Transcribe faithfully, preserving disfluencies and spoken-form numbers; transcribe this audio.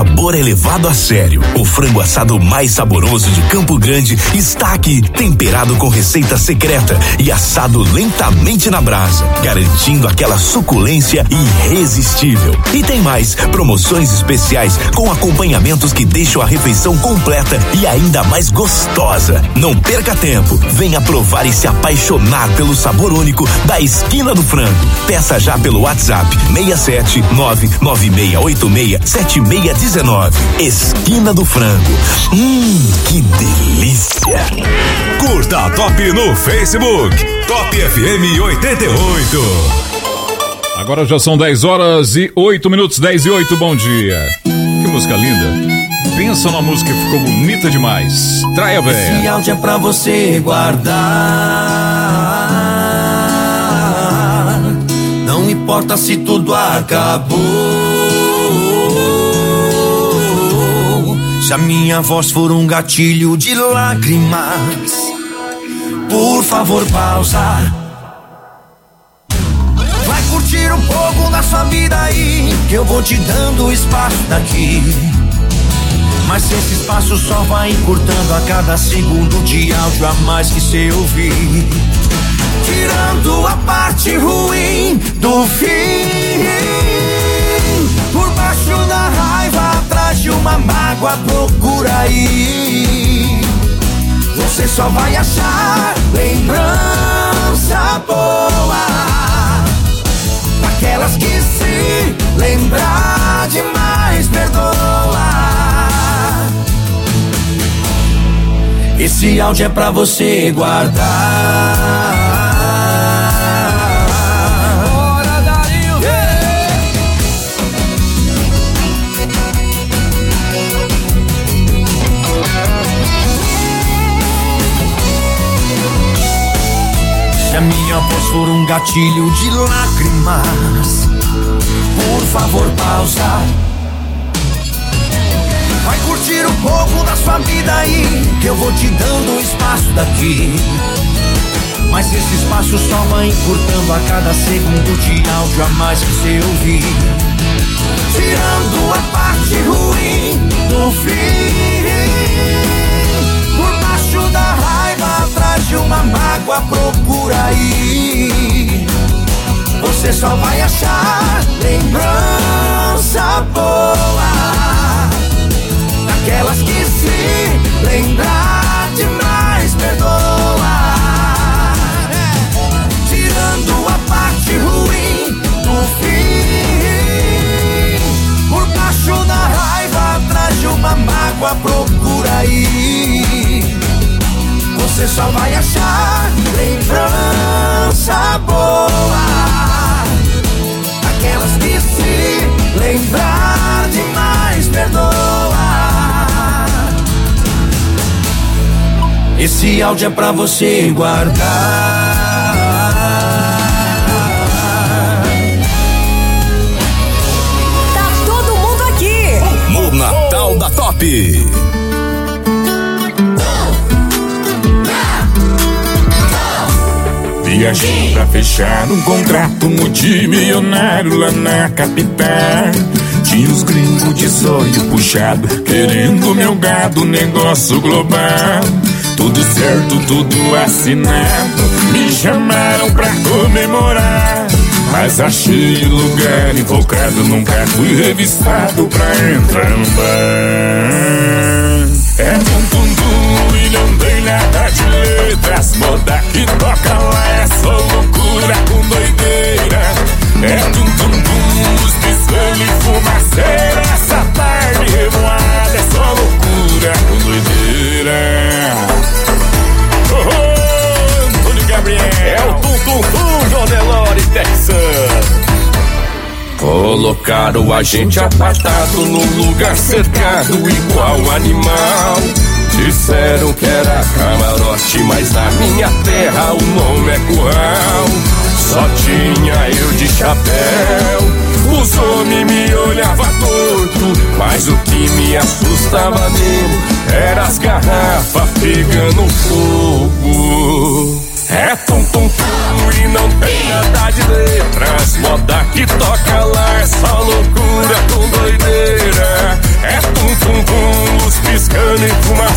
sabor é levado a sério. O frango assado mais saboroso de Campo Grande está aqui, temperado com receita secreta e assado lentamente na brasa, garantindo aquela suculência irresistível. E tem mais, promoções especiais com acompanhamentos que deixam a refeição completa e ainda mais gostosa. Não perca tempo, venha provar e se apaixonar pelo sabor único da Esquina do Frango. Peça já pelo WhatsApp seis sete nove nove seis oito seis sete seis um nove. Esquina do Frango. Hum, que delícia! Curta a Top no Facebook. Top F M oitenta e oito. Agora já são dez horas e oito minutos, dez e oito, bom dia. Que música linda. Pensa numa música que ficou bonita demais. Traia véia. Esse áudio é pra você guardar. Não importa se tudo acabou. Se a minha voz for um gatilho de lágrimas, por favor pausa. Vai curtir um pouco da sua vida aí, que eu vou te dando espaço daqui. Mas esse espaço só vai encurtando a cada segundo de áudio a mais que cê ouvir, tirando a parte ruim do fim. Por baixo da raiva, atrás de uma mágoa, procura aí. Você só vai achar lembrança boa, aquelas que se lembrar demais perdoa. Esse áudio é pra você guardar. Bora, Darinho! Yeah! Se a minha voz for um gatilho de lágrimas, por favor pausa. Vai curtir um pouco da sua vida aí, que eu vou te dando espaço daqui. Mas esse espaço só vai encurtando a cada segundo de áudio a mais que cê ouvir, tirando a parte ruim do fim. Por baixo da raiva, atrás de uma mágoa, procura aí. Você só vai achar lembrança boa, aquelas que se lembrar demais perdoa, tirando a parte ruim do fim. Por baixo da raiva, atrás de uma mágoa, procura aí. Você só vai achar lembrança boa, aquelas que se lembrar demais perdoa. Esse áudio é pra você guardar. Tá todo mundo aqui No Natal da Top. Viajei pra fechar um contrato multimilionário lá na capital. Tinha os gringos de zóio puxado, querendo meu gado, negócio global. Tudo certo, tudo assinado, me chamaram pra comemorar. Mas achei lugar invocado, nunca fui revistado pra entrar no bar. É tum tum tum e não tem nada de letras, moda que toca lá é só loucura com doideira. É tum tum tum, os piscando e fumaceira, essa tarde revoada é só loucura com doideira. Oh, oh, Antônio Gabriel, é o tum tum tum, João Delore, Texas. Colocaram a gente apartado num lugar cercado igual animal. Disseram que era camarote, mas na minha terra o nome é curral. Só tinha eu de chapéu, os homens me olhavam torto, mas o que me assustava mesmo era as garrafas pegando fogo. É tum tum tum e não tem nada de letras, moda que toca lá é só loucura com doideira. É nem fumar.